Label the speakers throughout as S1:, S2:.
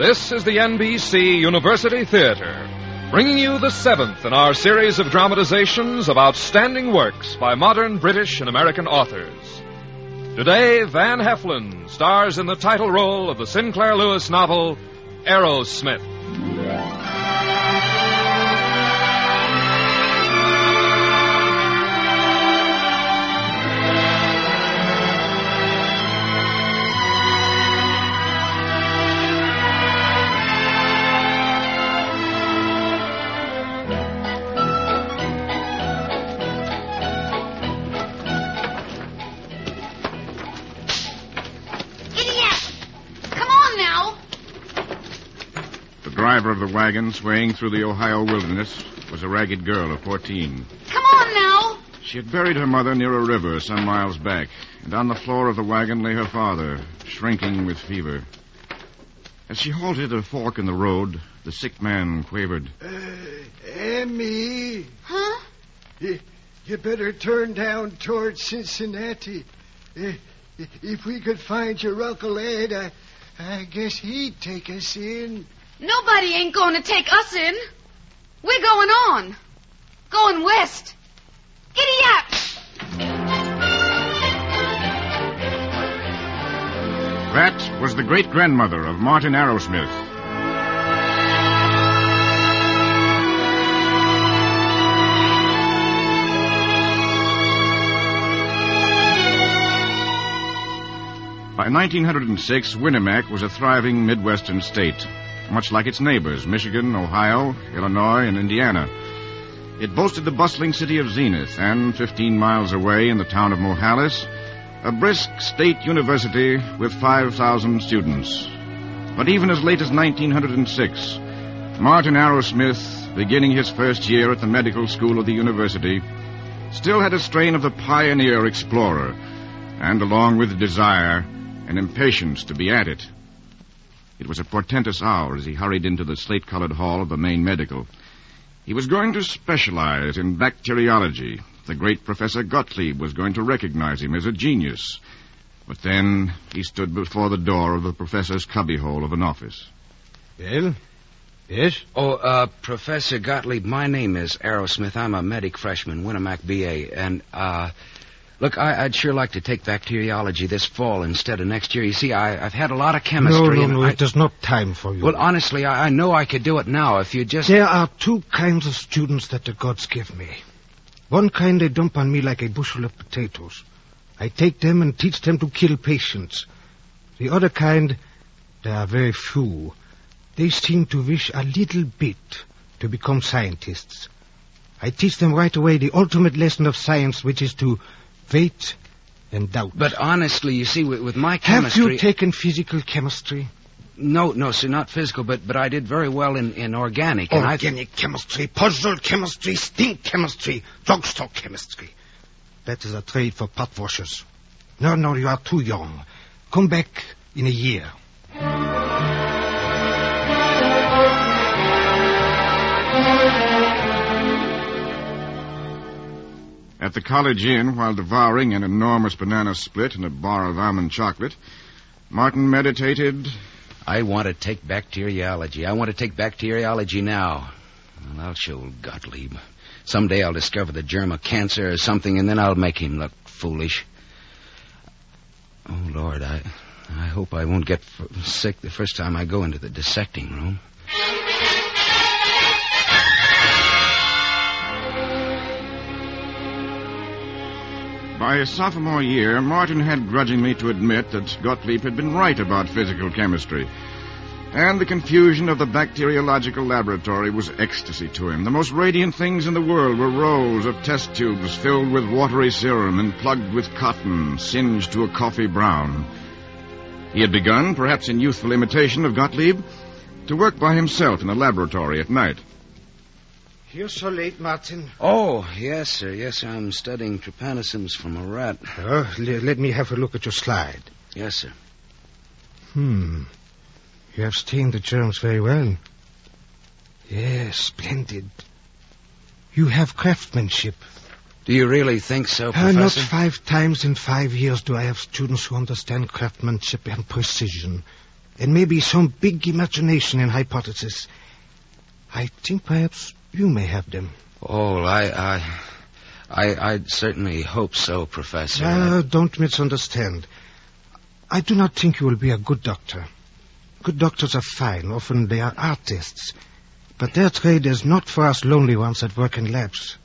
S1: This is the NBC University Theater, bringing you the seventh in our series of dramatizations of outstanding works by modern British and American authors. Today, Van Heflin stars in the title role of the Sinclair Lewis novel, Arrowsmith.
S2: The driver of the wagon swaying through the Ohio wilderness was a ragged girl of 14.
S3: Come on now!
S2: She had buried her mother near a river some miles back, and on the floor of the wagon lay her father, shrinking with fever. As she halted at a fork in the road, the sick man quavered.
S4: Emmy.
S3: Huh?
S4: You better turn down towards Cincinnati. If we could find your Uncle Ed, I guess he'd take us in.
S3: Nobody ain't going to take us in. We're going on. Going west. Giddy up!
S2: That was the great-grandmother of Martin Arrowsmith. By 1906, Winnemac was a thriving Midwestern state, much like its neighbors, Michigan, Ohio, Illinois, and Indiana. It boasted the bustling city of Zenith, and 15 miles away in the town of Mohalis, a brisk state university with 5,000 students. But even as late as 1906, Martin Arrowsmith, beginning his first year at the medical school of the university, still had a strain of the pioneer explorer, and along with desire, an impatience to be at it. It was a portentous hour as he hurried into the slate-colored hall of the main medical. He was going to specialize in bacteriology. The great Professor Gottlieb was going to recognize him as a genius. But then he stood before the door of the professor's cubbyhole of an office.
S5: Well? Yes?
S6: Professor Gottlieb, my name is Arrowsmith. I'm a medic freshman, Winnemac BA, and, look, I'd sure like to take bacteriology this fall instead of next year. You see, I've had a lot of chemistry.
S5: No, it is not time for you.
S6: Well, honestly, I know I could do it now if you just...
S5: There are two kinds of students that the gods give me. One kind they dump on me like a bushel of potatoes. I take them and teach them to kill patients. The other kind, there are very few. They seem to wish a little bit to become scientists. I teach them right away the ultimate lesson of science, which is to wait and doubt.
S6: But honestly, you see, with my chemistry...
S5: Have you taken physical chemistry?
S6: No, sir, not physical, but I did very well in organic. And
S5: organic chemistry, puzzle chemistry, stink chemistry, drugstore chemistry. That is a trade for pot washers. No, you are too young. Come back in a year.
S2: At the College Inn, while devouring an enormous banana split and a bar of almond chocolate, Martin meditated.
S6: I want to take bacteriology. I want to take bacteriology now. Well, I'll show Gottlieb. Someday I'll discover the germ of cancer or something, and then I'll make him look foolish. Oh, Lord, I hope I won't get sick the first time I go into the dissecting room.
S2: By his sophomore year, Martin had grudgingly to admit that Gottlieb had been right about physical chemistry. And the confusion of the bacteriological laboratory was ecstasy to him. The most radiant things in the world were rows of test tubes filled with watery serum and plugged with cotton, singed to a coffee brown. He had begun, perhaps in youthful imitation of Gottlieb, to work by himself in the laboratory at night.
S5: You're so late, Martin.
S6: Oh, yes, sir. Yes, I'm studying trypanosomes from a rat.
S5: Let me have a look at your slide.
S6: Yes, sir.
S5: You have stained the germs very well. Yes, splendid. You have craftsmanship.
S6: Do you really think so, Professor?
S5: Not 5 times in 5 years do I have students who understand craftsmanship and precision. and maybe some big imagination and hypothesis. I think perhaps you may have them.
S6: Oh, I certainly hope so, Professor.
S5: Don't misunderstand. I do not think you will be a good doctor. Good doctors are fine. Often they are artists. But their trade is not for us lonely ones that work in labs.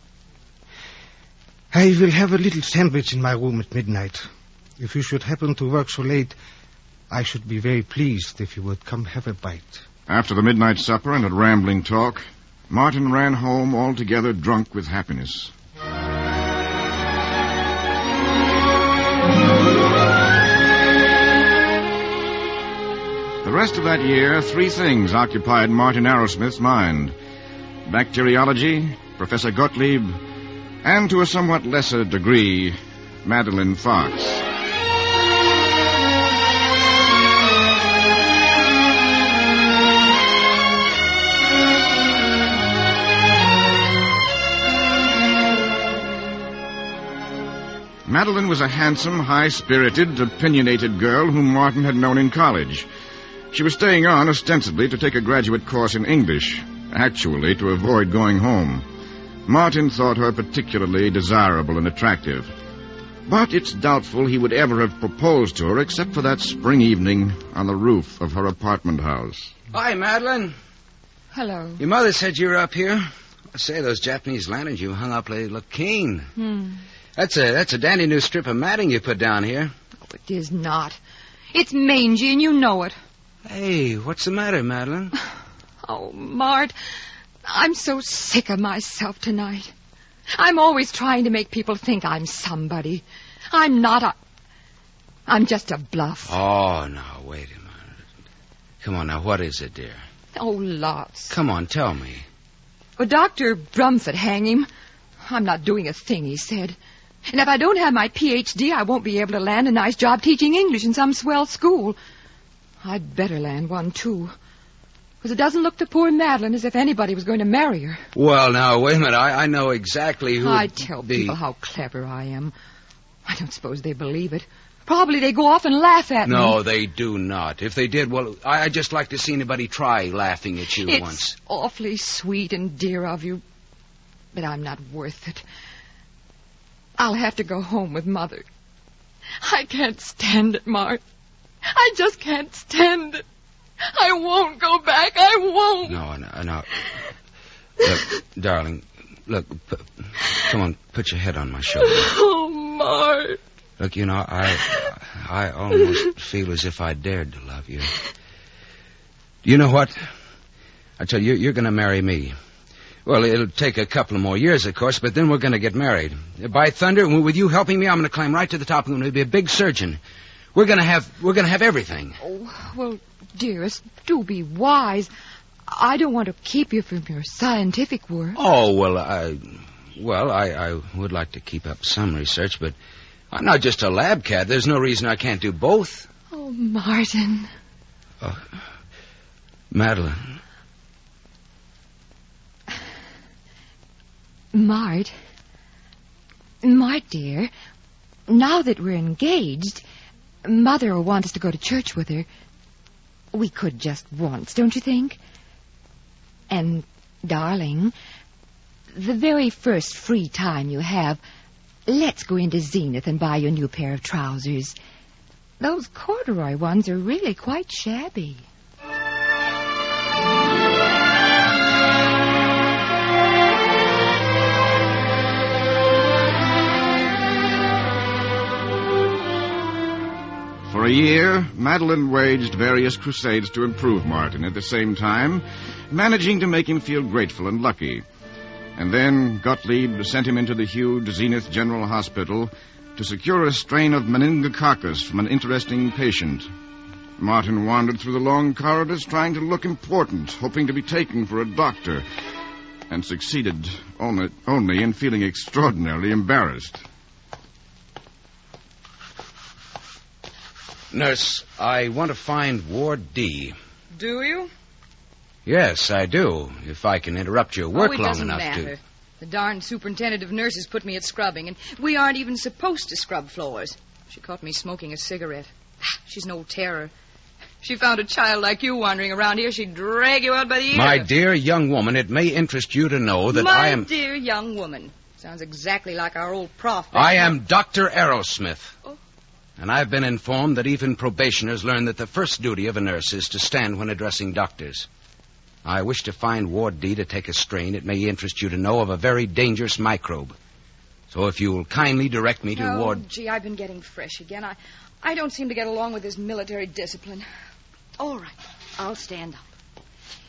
S5: I will have a little sandwich in my room at midnight. If you should happen to work so late, I should be very pleased if you would come have a bite.
S2: After the midnight supper and a rambling talk, Martin ran home altogether drunk with happiness. The rest of that year, 3 things occupied Martin Arrowsmith's mind: bacteriology, Professor Gottlieb, and to a somewhat lesser degree, Madeline Fox. Madeline was a handsome, high-spirited, opinionated girl whom Martin had known in college. She was staying on ostensibly to take a graduate course in English, actually to avoid going home. Martin thought her particularly desirable and attractive. But it's doubtful he would ever have proposed to her except for that spring evening on the roof of her apartment house.
S6: Hi, Madeline.
S3: Hello.
S6: Your mother said you were up here. I say, those Japanese lanterns you hung up look keen. That's a dandy new strip of matting you put down here.
S3: Oh, it is not. It's mangy, and you know it.
S6: Hey, what's the matter, Madeline?
S3: Oh, Mart, I'm so sick of myself tonight. I'm always trying to make people think I'm somebody. I'm not I'm just a bluff.
S6: Oh, now, wait a minute. Come on, now, what is it, dear?
S3: Oh, lots.
S6: Come on, tell me.
S3: Well, Dr. Brumford, hang him. I'm not doing a thing, he said. And if I don't have my Ph.D., I won't be able to land a nice job teaching English in some swell school. I'd better land one, too. Because it doesn't look to poor Madeline as if anybody was going to marry her.
S6: Well, now, wait a minute. I know exactly who...
S3: I tell people how clever I am. I don't suppose they believe it. Probably they go off and laugh at me.
S6: No, they do not. If they did, well, I'd just like to see anybody try laughing at you once.
S3: It's awfully sweet and dear of you, but I'm not worth it. I'll have to go home with Mother. I can't stand it, Mart. I just can't stand it. I won't go back. I won't.
S6: No. Look, darling, come on, put your head on my shoulder.
S3: Oh, Mart.
S6: Look, you know, I almost feel as if I dared to love you. You know what? I tell you, you're going to marry me. Well, it'll take a couple of more years, of course, but then we're going to get married. By thunder, with you helping me, I'm going to climb right to the top. I'm going to be a big surgeon. We're going to have everything.
S3: Oh, well, dearest, do be wise. I don't want to keep you from your scientific work.
S6: Oh, well, I would like to keep up some research, but I'm not just a lab cat. There's no reason I can't do both.
S3: Oh, Martin.
S6: Oh, Madeline.
S3: Mart, dear, now that we're engaged, Mother will want us to go to church with her. We could just once, don't you think? And, darling, the very first free time you have, let's go into Zenith and buy you a new pair of trousers. Those corduroy ones are really quite shabby.
S2: For a year, Madeline waged various crusades to improve Martin, at the same time managing to make him feel grateful and lucky. And then Gottlieb sent him into the huge Zenith General Hospital to secure a strain of meningococcus from an interesting patient. Martin wandered through the long corridors trying to look important, hoping to be taken for a doctor, and succeeded only in feeling extraordinarily embarrassed.
S6: Nurse, I want to find Ward D.
S7: Do you?
S6: Yes, I do, if I can interrupt your work
S7: it
S6: long
S7: doesn't
S6: enough
S7: matter.
S6: to...
S7: The darn superintendent of nurses put me at scrubbing, and we aren't even supposed to scrub floors. She caught me smoking a cigarette. She's no terror. she found a child like you wandering around here, she'd drag you out by the ear.
S6: My dear young woman, it may interest you to know that I am...
S7: My dear young woman. Sounds exactly like our old prof.
S6: I am Dr. Arrowsmith.
S7: Oh.
S6: And I've been informed that even probationers learn that the first duty of a nurse is to stand when addressing doctors. I wish to find Ward D to take a strain, it may interest you to know, of a very dangerous microbe. So if you'll kindly direct me to Ward...
S7: Oh, gee, I've been getting fresh again. I don't seem to get along with this military discipline. All right, I'll stand up.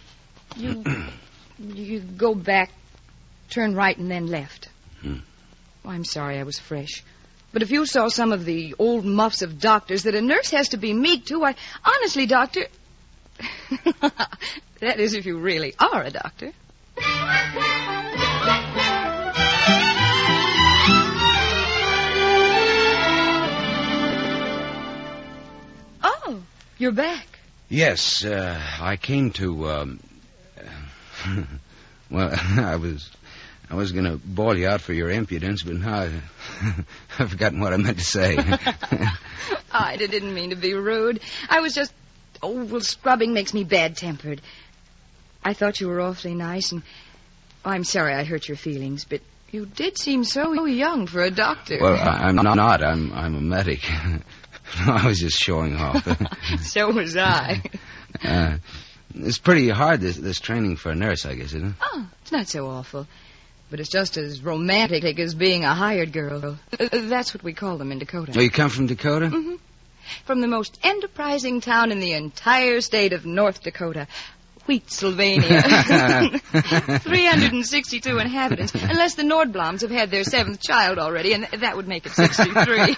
S7: You go back, turn right, and then left. Oh, I'm sorry I was fresh. But if you saw some of the old muffs of doctors that a nurse has to be meek to, honestly, Doctor... That is, if you really are a doctor. Oh, you're back.
S6: Yes, I came to, well, I was going to bawl you out for your impudence, but now I've forgotten what I meant to say.
S7: I didn't mean to be rude. I was just... Oh, well, scrubbing makes me bad-tempered. I thought you were awfully nice, and I'm sorry I hurt your feelings, but you did seem so young for a doctor.
S6: Well, I'm not. I'm a medic. I was just showing off.
S7: So was I.
S6: It's pretty hard, this training for a nurse, I guess, isn't it?
S7: Oh, it's not so awful. But it's just as romantic as being a hired girl. That's what we call them in Dakota.
S6: Oh, you come from Dakota?
S7: Mm-hmm. From the most enterprising town in the entire state of North Dakota, Wheatsylvania. 362 inhabitants, unless the Nordbloms have had their 7th child already, and that would make it 63.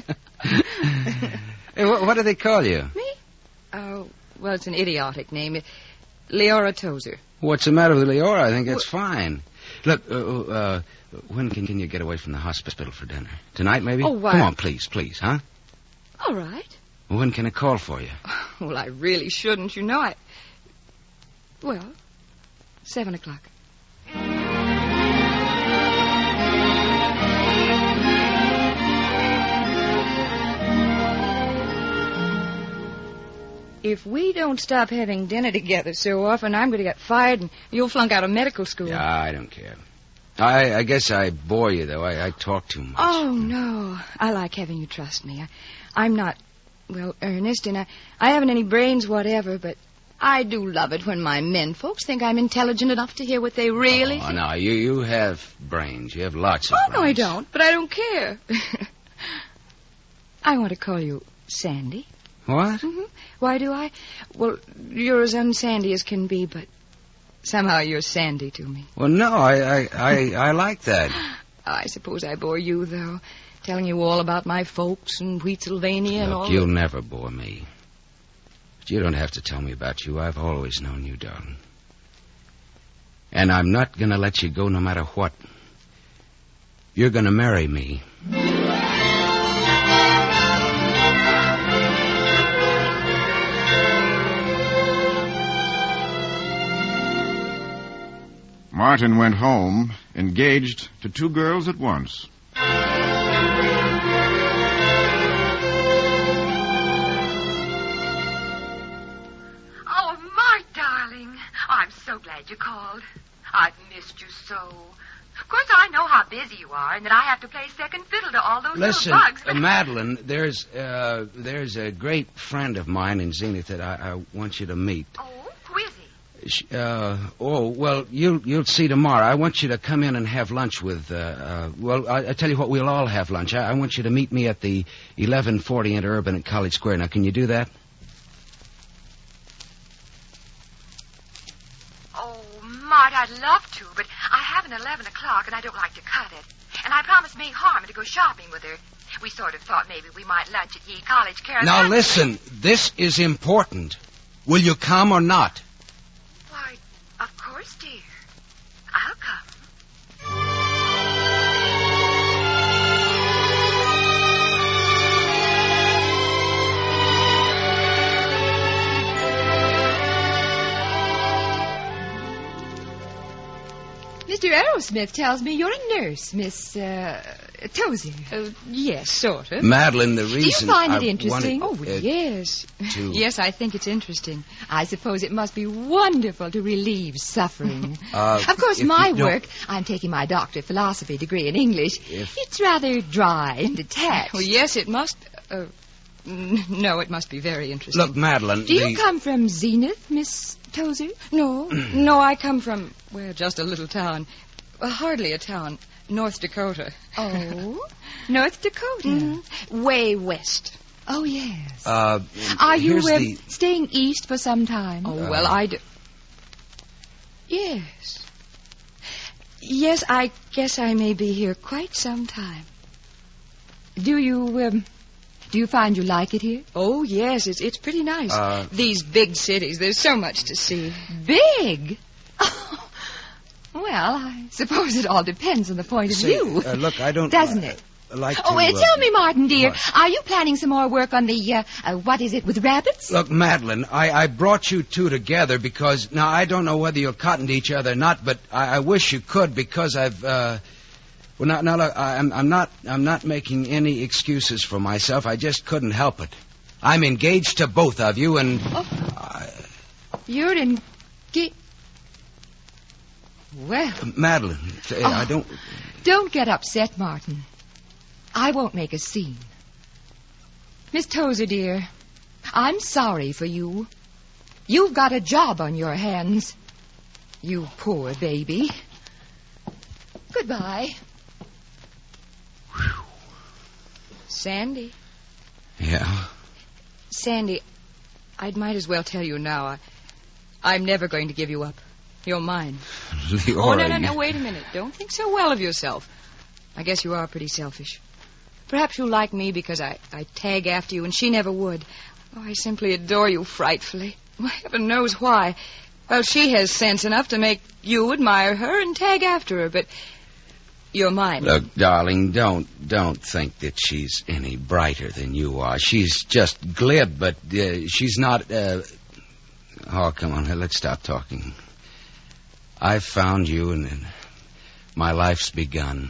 S6: Hey, what do they call you?
S7: Me? Oh, well, it's an idiotic name. Leora Tozer.
S6: What's the matter with Leora? I think that's fine. Look, when can you get away from the hospital for dinner? Tonight, maybe?
S7: Oh, why?
S6: Come on, please, huh?
S7: All right.
S6: Well, when can I call for you?
S7: Well, I really shouldn't, you know. Well, 7 o'clock. If we don't stop having dinner together so often, I'm going to get fired and you'll flunk out of medical school.
S6: Yeah, I don't care. I guess I bore you, though. I talk too much.
S7: Oh, no. I like having you trust me. I'm not, well, earnest, and I haven't any brains whatever, but I do love it when my men folks think I'm intelligent enough to hear what they really think.
S6: No, you have brains. You have lots of brains.
S7: Oh, no, I don't, but I don't care. I want to call you Sandy.
S6: What?
S7: Mm-hmm. Why do I? Well, you're as unsandy as can be, but somehow you're Sandy to me.
S6: Well, no, I like that.
S7: I suppose I bore you, though, telling you all about my folks and Wheatsylvania and all.
S6: Look, you'll never bore me. But you don't have to tell me about you. I've always known you, darling. And I'm not going to let you go no matter what. You're going to marry me.
S2: Martin went home, engaged to 2 girls at once.
S3: Oh, Mart, darling. I'm so glad you called. I've missed you so. Of course, I know how busy you are and that I have to play second fiddle to all those
S6: Listen,
S3: little bugs.
S6: Madeline, there's a great friend of mine in Zenith that I want you to meet.
S3: Oh, who is he?
S6: Well, you'll see tomorrow. I want you to come in and have lunch with, I tell you what, we'll all have lunch. I want you to meet me at the 1140 Inter-Urban at College Square. Now, can you do that?
S3: Oh, Mart, I'd love to, but I have an 11 o'clock and I don't like to cut it. And I promised May Harmon to go shopping with her. We sort of thought maybe we might lunch at Yee College Carolina.
S6: Now, listen, this is important. Will you come or not?
S3: Why, of course, dear. I'll come.
S8: Mr. Arrowsmith tells me you're a nurse, Miss,
S3: Tozer.
S7: Yes, sort of.
S6: Madeline, the
S3: Do
S6: reason
S3: you find
S6: I
S3: it interesting?
S6: wanted,
S7: Yes.
S6: to-
S7: Yes, I think it's interesting.
S3: I suppose it must be wonderful to relieve suffering.
S6: Of
S3: Of course,
S6: if
S3: my
S6: you don't-
S3: work, I'm taking my doctorate of philosophy degree in English. It's rather dry and detached.
S7: Well, yes, it must... no, it must be very interesting.
S6: Look, Madeline,
S3: Do you come from Zenith, Miss Tozer?
S7: No, no, I come from, well, just a little town. Hardly a town. North Dakota.
S3: Oh, North Dakota.
S7: Way west.
S3: Oh, yes.
S6: Are
S3: Are you
S6: the...
S3: staying east for some time?
S7: Oh, well, I do. Yes. Yes, I guess I may be here quite some time.
S3: Do you find you like it here?
S7: Oh, yes, it's pretty nice. These big cities, there's so much to see.
S3: Big? Well, I suppose it all depends on the point of view.
S6: Look, I don't...
S3: Doesn't it?
S6: Like to,
S3: tell me, Martin, dear,
S6: what?
S3: are you planning some more work on the, what is it, with rabbits?
S6: Look, Madeline, I brought you two together because... Now, I don't know whether you'll cotton to each other or not, but I wish you could because I've... Well, now, look, I'm not making any excuses for myself. I just couldn't help it. I'm engaged to both of you, and...
S3: You're engaged... Well...
S6: Madeline, I don't...
S3: Don't get upset, Martin. I won't make a scene. Miss Tozer, dear, I'm sorry for you. You've got a job on your hands. You poor baby. Goodbye.
S7: Sandy.
S6: Yeah?
S7: Sandy, I might as well tell you now. I'm never going to give you up. You're mine.
S6: Leora,
S7: Oh, no, wait a minute. Don't think so well of yourself. I guess you are pretty selfish. Perhaps you like me because I tag after you and she never would. Oh, I simply adore you frightfully. Well, heaven knows why. Well, she has sense enough to make you admire her and tag after her, but you're mine.
S6: Look, darling, don't think that she's any brighter than you are. She's just glib, but she's not... Oh, come on, let's stop talking. I've found you, and my life's begun.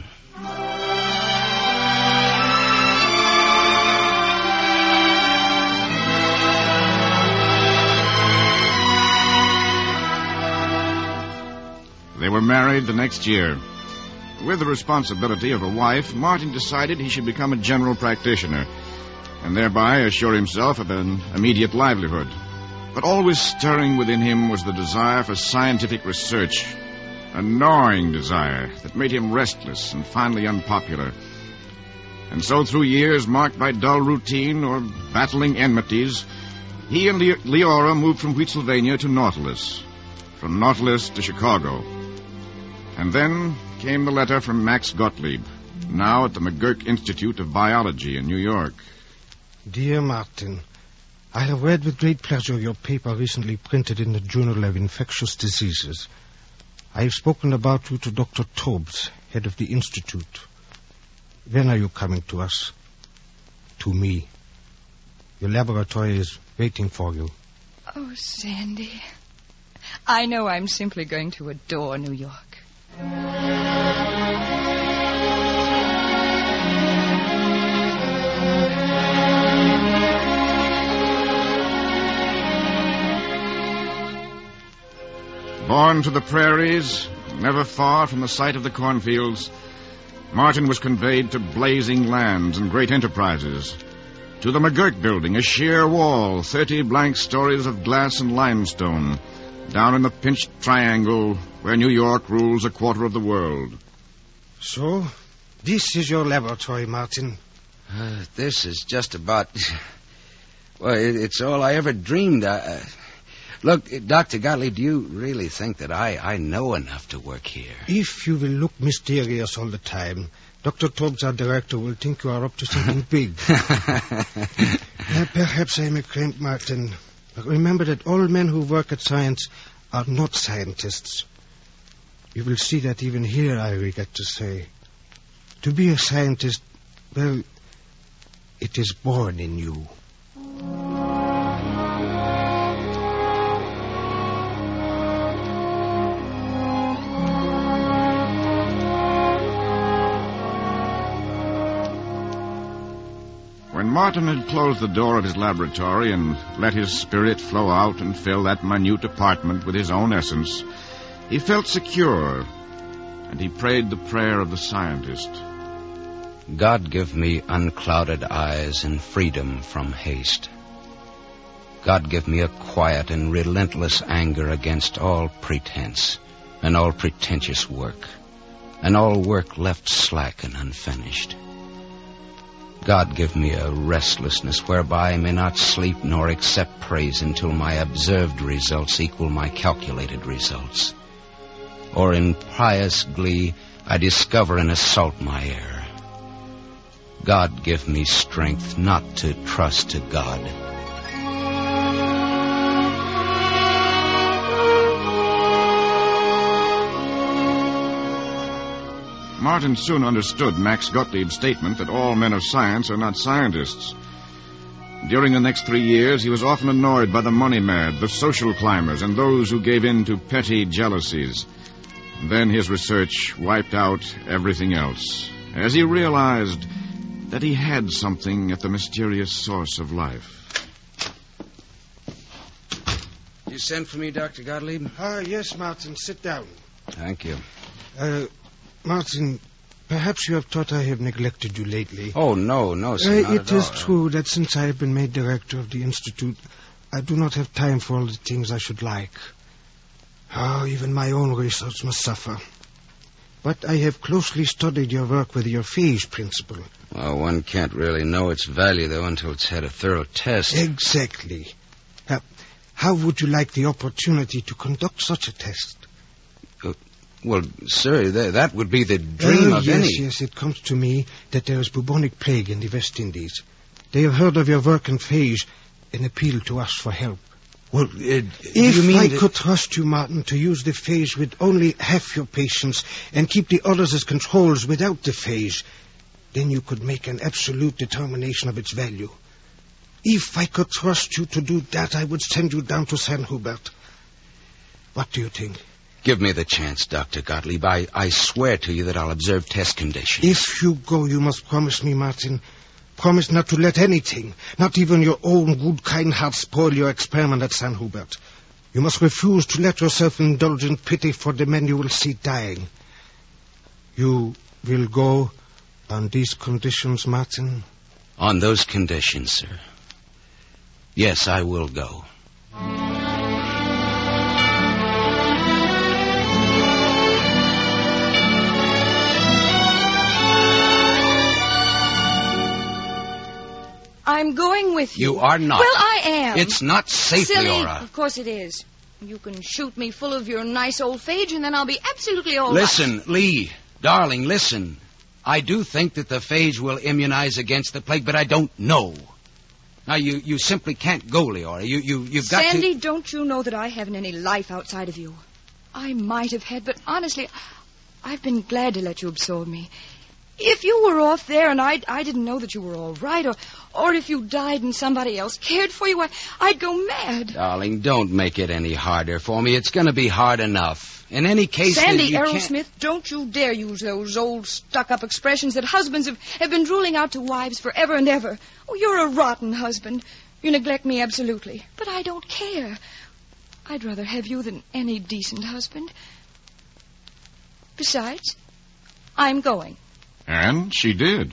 S2: They were married the next year. With the responsibility of a wife, Martin decided he should become a general practitioner and thereby assure himself of an immediate livelihood. But always stirring within him was the desire for scientific research, a gnawing desire that made him restless and finally unpopular. And so through years marked by dull routine or battling enmities, he and Leora moved from Wheatsylvania to Nautilus, from Nautilus to Chicago. And then came the letter from Max Gottlieb, now at the McGurk Institute of Biology in New York.
S5: Dear Martin, I have read with great pleasure your paper recently printed in the Journal of Infectious Diseases. I have spoken about you to Dr. Tobes, head of the Institute. When are you coming to us? To me. Your laboratory is waiting for you.
S7: Oh, Sandy. I know I'm simply going to adore New York.
S2: Born to the prairies, never far from the site of the cornfields, Martin was conveyed to blazing lands and great enterprises. To the McGurk building, a sheer wall, 30 blank stories of glass and limestone, down in the pinched triangle where New York rules a quarter of the world.
S5: So, this is your laboratory, Martin.
S6: This is just about... Well, it's all I ever dreamed. Look, Dr. Gottlieb, do you really think that I know enough to work here?
S5: If you will look mysterious all the time, Dr. Tobes, our director, will think you are up to something big. Perhaps I'm a crank, Martin. But remember that all men who work at science are not scientists. You will see that even here, I regret to say. To be a scientist, well, it is born in you.
S2: Martin had closed the door of his laboratory and let his spirit flow out and fill that minute apartment with his own essence. He felt secure, and he prayed the prayer of the scientist.
S6: God give me unclouded eyes and freedom from haste. God give me a quiet and relentless anger against all pretense and all pretentious work, and all work left slack and unfinished. God give me a restlessness whereby I may not sleep nor accept praise until my observed results equal my calculated results. Or in pious glee I discover and assault my error. God give me strength not to trust to God.
S2: Martin soon understood Max Gottlieb's statement that all men of science are not scientists. During the next 3 years, he was often annoyed by the money-mad, the social climbers, and those who gave in to petty jealousies. Then his research wiped out everything else, as he realized that he had something at the mysterious source of life.
S6: You sent for me, Dr. Gottlieb?
S5: Yes, Martin. Sit down.
S6: Thank you.
S5: Martin, perhaps you have thought I have neglected you lately.
S6: Oh, no, sir, not
S5: It
S6: at
S5: is
S6: all.
S5: true that since I have been made director of the Institute, I do not have time for all the things I should like. Even my own research must suffer. But I have closely studied your work with your phage principle.
S6: Well, one can't really know its value, though, until it's had a thorough test.
S5: Exactly. How would you like the opportunity to conduct such a test?
S6: Well, sir, that would be the dream of any...
S5: Yes, it comes to me that there is bubonic plague in the West Indies. They have heard of your work in phage and appeal to us for help.
S6: Well,
S5: if I could trust you, Martin, to use the phage with only half your patients and keep the others as controls without the phage, then you could make an absolute determination of its value. If I could trust you to do that, I would send you down to San Hubert. What do you think?
S6: Give me the chance, Dr. Gottlieb. I swear to you that I'll observe test conditions.
S5: If you go, you must promise me, Martin. Promise not to let anything, not even your own good, kind heart, spoil your experiment at San Hubert. You must refuse to let yourself indulge in pity for the men you will see dying. You will go on these conditions, Martin?
S6: On those conditions, sir. Yes, I will go.
S7: I'm going with you.
S6: You are not.
S7: Well, I am.
S6: It's not safe,
S7: Silly.
S6: Leora.
S7: Of course it is. You can shoot me full of your nice old phage, and then I'll be absolutely all
S6: Listen, Lee, darling, listen. I do think that the phage will immunize against the plague, but I don't know. Now, you simply can't go, Leora. You've got
S7: Sandy,
S6: to...
S7: don't you know that I haven't any life outside of you? I might have had, but honestly, I've been glad to let you absorb me. If you were off there and I didn't know that you were all right, or if you died and somebody else cared for you, I'd go mad.
S6: Darling, don't make it any harder for me. It's going to be hard enough. In any case...
S7: Sandy
S6: you
S7: Aerosmith, don't you dare use those old stuck-up expressions that husbands have been drooling out to wives forever and ever. Oh, you're a rotten husband. You neglect me absolutely. But I don't care. I'd rather have you than any decent husband. Besides, I'm going.
S2: And she did.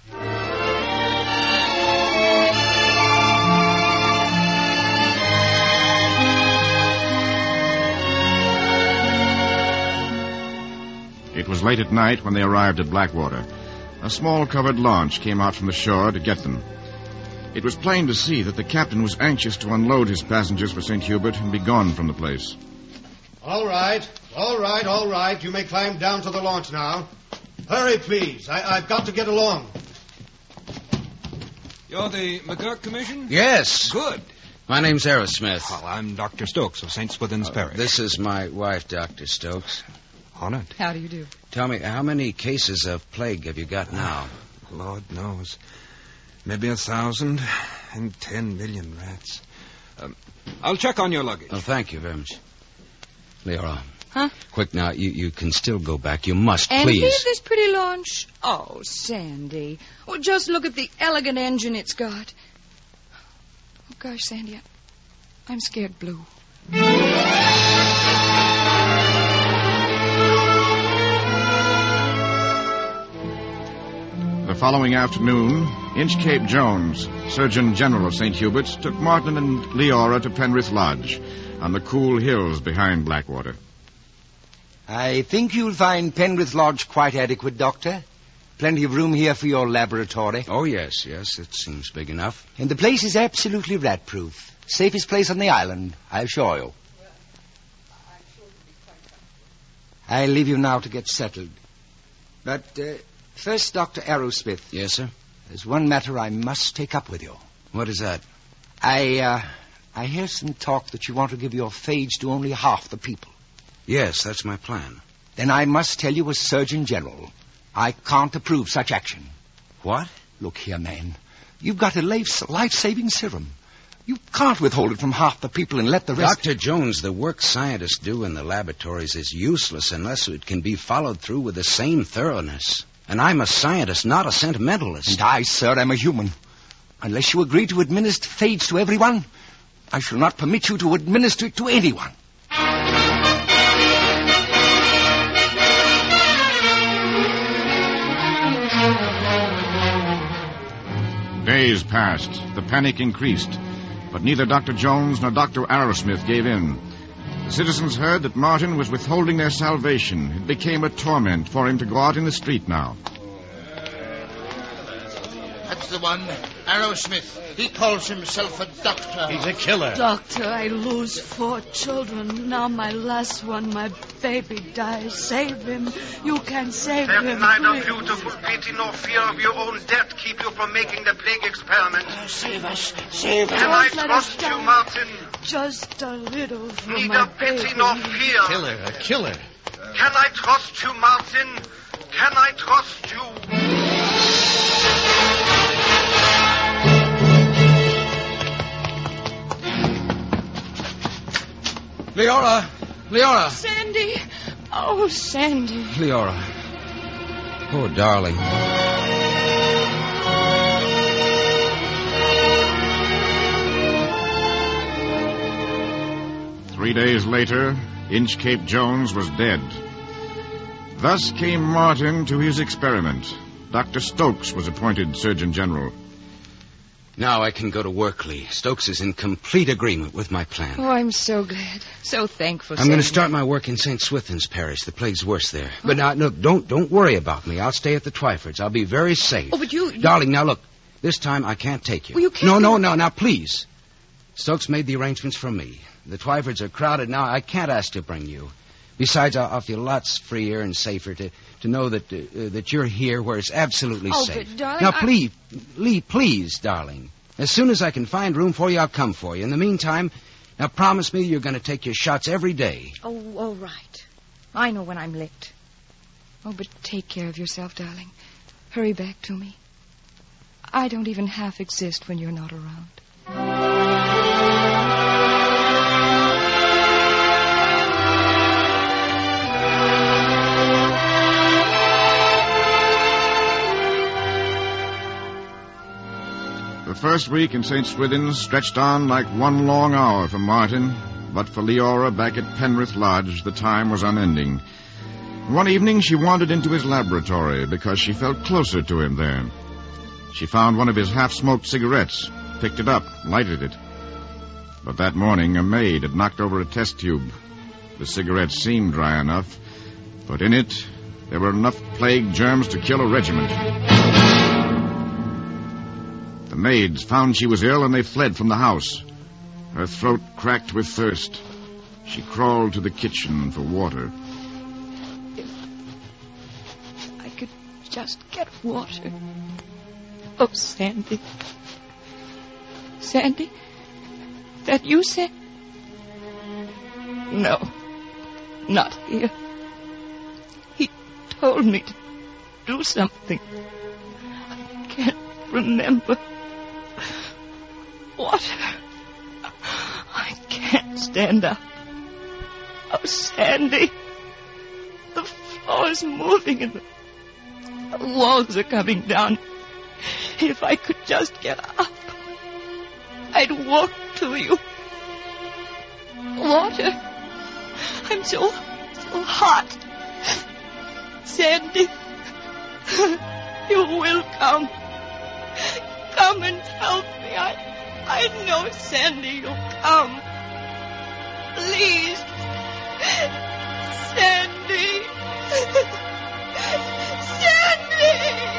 S2: It was late at night when they arrived at Blackwater. A small covered launch came out from the shore to get them. It was plain to see that the captain was anxious to unload his passengers for St. Hubert and be gone from the place.
S5: All right. You may climb down to the launch now. Hurry, please. I've got to get along.
S8: You're the McGurk Commission?
S6: Yes.
S8: Good.
S6: My name's Aerosmith.
S8: Well, I'm Dr. Stokes of St. Swithin's Parish.
S6: This is my wife, Dr. Stokes.
S8: Honored.
S7: How do you do?
S6: Tell me, how many cases of plague have you got now?
S8: Lord knows. Maybe 1,000 and 10 million rats. I'll check on your luggage.
S6: Oh, thank you very much. Leora.
S7: Huh?
S6: Quick now, you can still go back. You must,
S7: And
S6: please.
S7: leave this pretty launch? Oh, Sandy. Oh, just look at the elegant engine it's got. Oh, gosh, Sandy, I'm scared blue.
S2: The following afternoon, Inchcape Jones, Surgeon General of St. Hubert's, took Martin and Leora to Penrith Lodge on the cool hills behind Blackwater.
S9: I think you'll find Penrith Lodge quite adequate, Doctor. Plenty of room here for your laboratory.
S6: Oh, yes, it seems big enough.
S9: And the place is absolutely rat-proof. Safest place on the island, I assure you. I'll leave you now to get settled. But first, Dr. Arrowsmith.
S6: Yes, sir?
S9: There's one matter I must take up with you.
S6: What is that?
S9: I hear some talk that you want to give your phage to only half the people.
S6: Yes, that's my plan.
S9: Then I must tell you as Surgeon General, I can't approve such action.
S6: What?
S9: Look here, man. You've got a life-saving serum. You can't withhold it from half the people and let the rest...
S6: Dr. Jones, the work scientists do in the laboratories is useless unless it can be followed through with the same thoroughness. And I'm a scientist, not a sentimentalist.
S9: And I, sir, am a human. Unless you agree to administer phage to everyone, I shall not permit you to administer it to anyone.
S2: Days passed. The panic increased. But neither Dr. Jones nor Dr. Arrowsmith gave in. The citizens heard that Martin was withholding their salvation. It became a torment for him to go out in the street now.
S10: That's the one, Arrowsmith. He calls himself a doctor.
S11: He's a killer.
S12: Doctor, I lose 4 children. Now my last one, my baby, dies. Save him. You can save
S13: Let
S12: him.
S13: neither
S12: please.
S13: beautiful pity nor fear of your own death keep you from making the plague experiment.
S10: Save us. Save us.
S13: Can I
S12: Don't let us
S13: trust you,
S12: die.
S13: Martin?
S12: Just a little for my
S13: Neither
S12: baby.
S13: pity nor fear.
S11: A killer.
S13: Can I trust you, Martin? Can I trust you?
S6: Leora!
S12: Sandy. Oh, Sandy.
S6: Leora. Poor darling.
S2: Three days later, Inchcape Jones was dead. Thus came Martin to his experiment. Dr. Stokes was appointed Surgeon General.
S6: Now I can go to work, Lee. Stokes is in complete agreement with my plan.
S7: Oh, I'm so glad. So thankful,
S6: I'm going to
S7: Sandy.
S6: start my work in St. Swithin's Parish. The plague's worse there. But now, look, don't worry about me. I'll stay at the Twyfords. I'll be very safe.
S7: Oh, but you...
S6: Darling, now look. This time I can't take you.
S7: Well, you can't...
S6: No, now, please. Stokes made the arrangements for me. The Twyfords are crowded now. I can't ask to bring you. Besides, I'll feel lots freer and safer to know that you're here where it's absolutely safe.
S7: But, darling,
S6: now, please, Lee, please, darling. As soon as I can find room for you, I'll come for you. In the meantime, now promise me you're going to take your shots every day.
S7: Oh, all right. I know when I'm licked. Oh, but take care of yourself, darling. Hurry back to me. I don't even half exist when you're not around.
S2: The first week in St. Swithin's stretched on like one long hour for Martin, but for Leora back at Penrith Lodge, the time was unending. One evening she wandered into his laboratory because she felt closer to him there. She found one of his half-smoked cigarettes, picked it up, lighted it. But that morning a maid had knocked over a test tube. The cigarette seemed dry enough, but in it there were enough plague germs to kill a regiment. The maids found she was ill and they fled from the house. Her throat cracked with thirst. She crawled to the kitchen for water.
S12: I could just get water. Oh, Sandy. Sandy? That you said? No. Not here. He told me to do something. I can't remember. Water. I can't stand up. Oh, Sandy. floor's moving and the walls are coming down. If I could just get up, I'd walk to you. Water. I'm so hot. Sandy, you will come. Come and help me. I know, Sandy, you'll come. Please. Sandy. Sandy!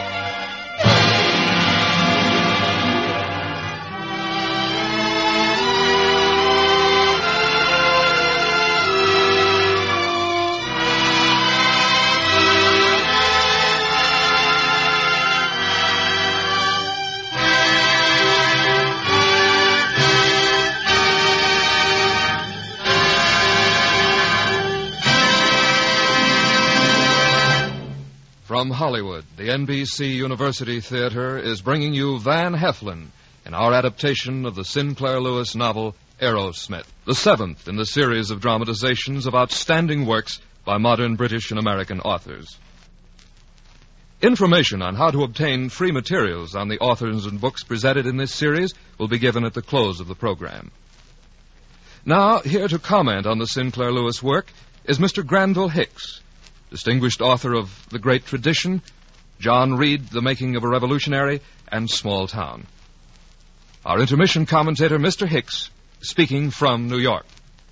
S1: From Hollywood, the NBC University Theater is bringing you Van Heflin in our adaptation of the Sinclair Lewis novel Aerosmith, the seventh in the series of dramatizations of outstanding works by modern British and American authors. Information on how to obtain free materials on the authors and books presented in this series will be given at the close of the program. Now, here to comment on the Sinclair Lewis work is Mr. Granville Hicks, distinguished author of The Great Tradition, John Reed, The Making of a Revolutionary, and Small Town. Our intermission commentator, Mr. Hicks, speaking from New York.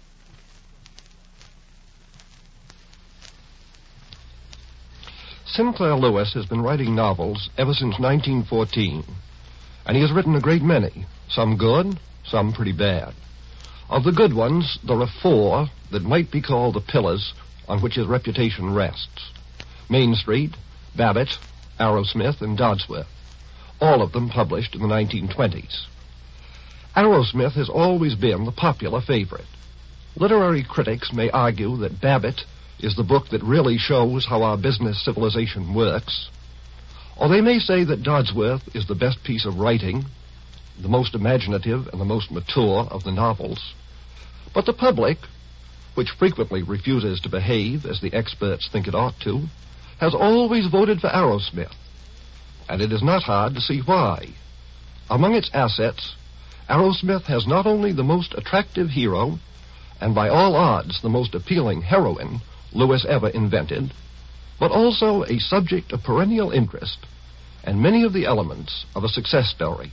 S11: Sinclair Lewis has been writing novels ever since 1914, and he has written a great many, some good, some pretty bad. Of the good ones, there are four that might be called the pillars on which his reputation rests: Main Street, Babbitt, Arrowsmith, and Dodsworth, all of them published in the 1920s. Arrowsmith has always been the popular favorite. Literary critics may argue that Babbitt is the book that really shows how our business civilization works, or they may say that Dodsworth is the best piece of writing, the most imaginative and the most mature of the novels. But the public, which frequently refuses to behave as the experts think it ought to, has always voted for Arrowsmith, and it is not hard to see why. Among its assets, Arrowsmith has not only the most attractive hero, and by all odds the most appealing heroine Lewis ever invented, but also a subject of perennial interest and many of the elements of a success story.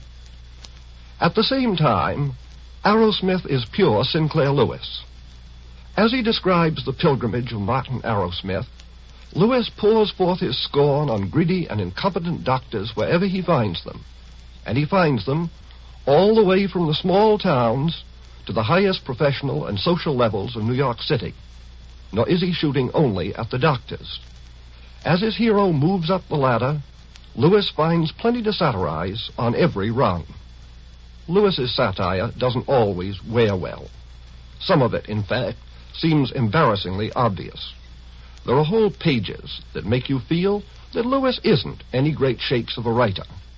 S11: At the same time, Arrowsmith is pure Sinclair Lewis. As he describes the pilgrimage of Martin Arrowsmith, Lewis pours forth his scorn on greedy and incompetent doctors wherever he finds them, and he finds them all the way from the small towns to the highest professional and social levels of New York City. Nor is he shooting only at the doctors. As his hero moves up the ladder, Lewis finds plenty to satirize on every rung. Lewis's satire doesn't always wear well. Some of it, in fact, seems embarrassingly obvious. There are whole pages that make you feel that Lewis isn't any great shakes of a writer.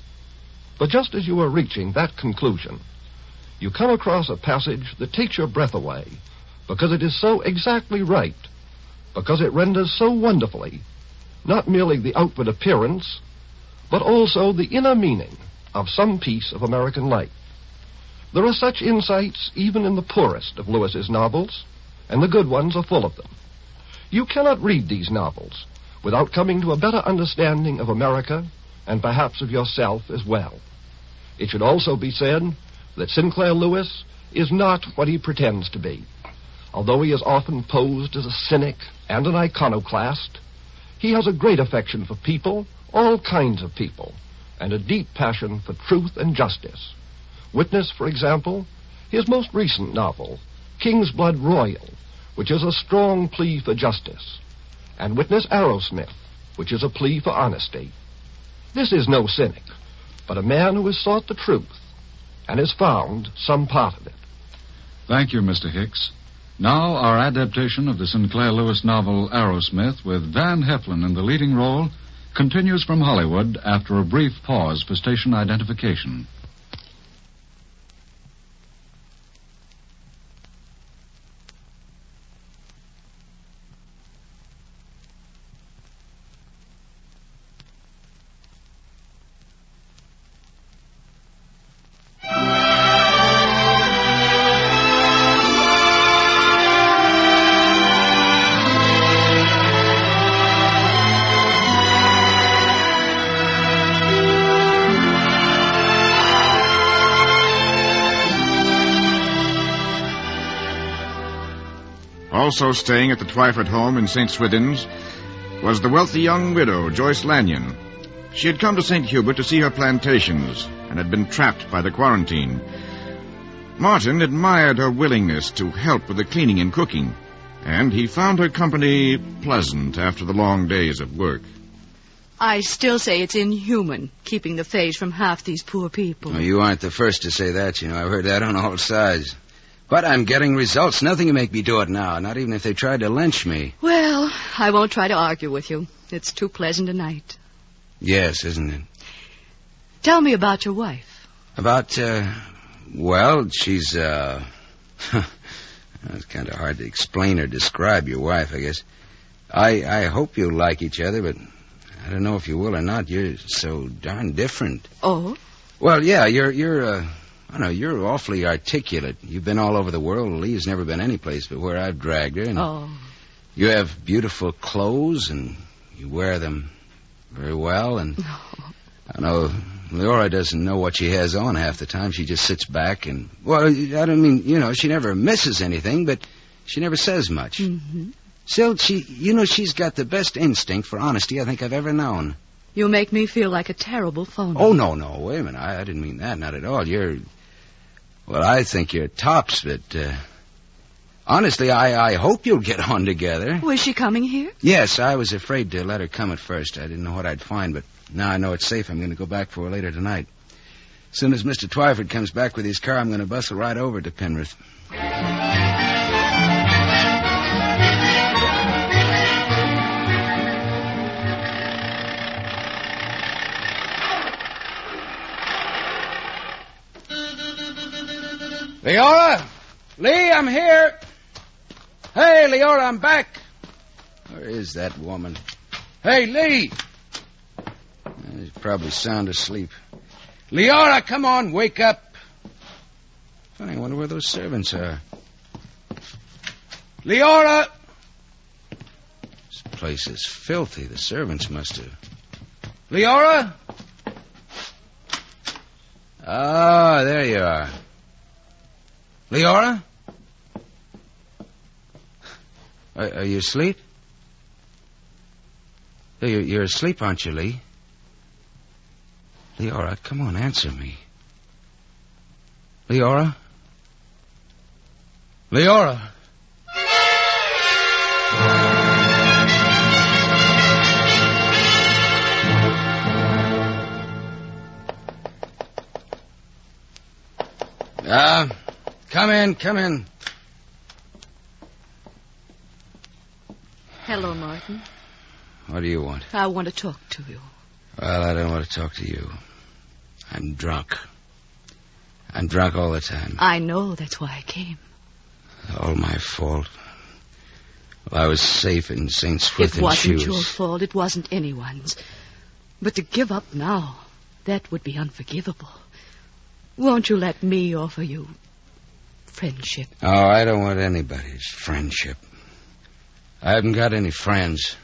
S11: But just as you are reaching that conclusion, you come across a passage that takes your breath away because it is so exactly right, because it renders so wonderfully not merely the outward appearance, but also the inner meaning of some piece of American life. There are such insights even in the poorest of Lewis's novels, and the good ones are full of them. You cannot read these novels without coming to a better understanding of America and perhaps of yourself as well. It should also be said that Sinclair Lewis is not what he pretends to be. Although he is often posed as a cynic and an iconoclast, he has a great affection for people, all kinds of people, and a deep passion for truth and justice. Witness, for example, his most recent novel, King's Blood Royal, which is a strong plea for justice, and witness Arrowsmith, which is a plea for honesty. This is no cynic, but a man who has sought the truth and has found some part of it.
S14: Thank you, Mr. Hicks. Now, our adaptation of the Sinclair Lewis novel Aerosmith, with Van Heflin in the leading role, continues from Hollywood after a brief pause for station identification.
S2: Also staying at the Twyford home in St. Swithin's was the wealthy young widow, Joyce Lanyon. She had come to St. Hubert to see her plantations and had been trapped by the quarantine. Martin admired her willingness to help with the cleaning and cooking, and he found her company pleasant after the long days of work.
S12: I still say it's inhuman, keeping the Fays from half these poor people.
S6: Well, you aren't the first to say that, you know. I've heard that on all sides. But I'm getting results. Nothing can make me do it now, not even if they tried to lynch me.
S12: Well, I won't try to argue with you. It's too pleasant a night.
S6: Yes, isn't it?
S12: Tell me about your wife.
S6: About, well, she's, it's kind of hard to explain or describe your wife, I guess. I hope you like each other, but I don't know if you will or not. You're so darn different.
S12: Oh?
S6: Well, yeah, you're awfully articulate. You've been all over the world. Lee's never been any place but where I've dragged her. And
S12: oh.
S6: You have beautiful clothes, and you wear them very well. And I know Leora doesn't know what she has on half the time. She just sits back and, well, I don't mean, she never misses anything, but she never says much.
S12: Mm-hmm.
S6: Still, she's got the best instinct for honesty I think I've ever known.
S12: You make me feel like a terrible phony.
S6: Oh, no, wait a minute. I didn't mean that, not at all. I think you're tops, but, honestly, I hope you'll get on together.
S12: Was she coming here?
S6: Yes, I was afraid to let her come at first. I didn't know what I'd find, but now I know it's safe. I'm going to go back for her later tonight. As soon as Mr. Twyford comes back with his car, I'm going to bustle right over to Penrith. Leora! Lee, I'm here! Hey, Leora, I'm back! Where is that woman? Hey, Lee! She's probably sound asleep. Leora, come on, wake up! Funny, I wonder where those servants are. Leora! This place is filthy. The servants must have... Leora? Ah, there you are. Leora? Are you asleep? You're asleep, aren't you, Lee? Leora, come on, answer me. Leora? Leora? Come in.
S12: Hello, Martin.
S6: What do you want?
S12: I want to talk to you.
S6: Well, I don't want to talk to you. I'm drunk. I'm drunk all the time.
S12: I know. That's why I came.
S6: All my fault. Well, I was safe in St. Swithin's
S12: It wasn't
S6: shoes.
S12: your fault. It wasn't anyone's. But to give up now, that would be unforgivable. Won't you let me offer you friendship?
S6: Oh, I don't want anybody's friendship. I haven't got any friends.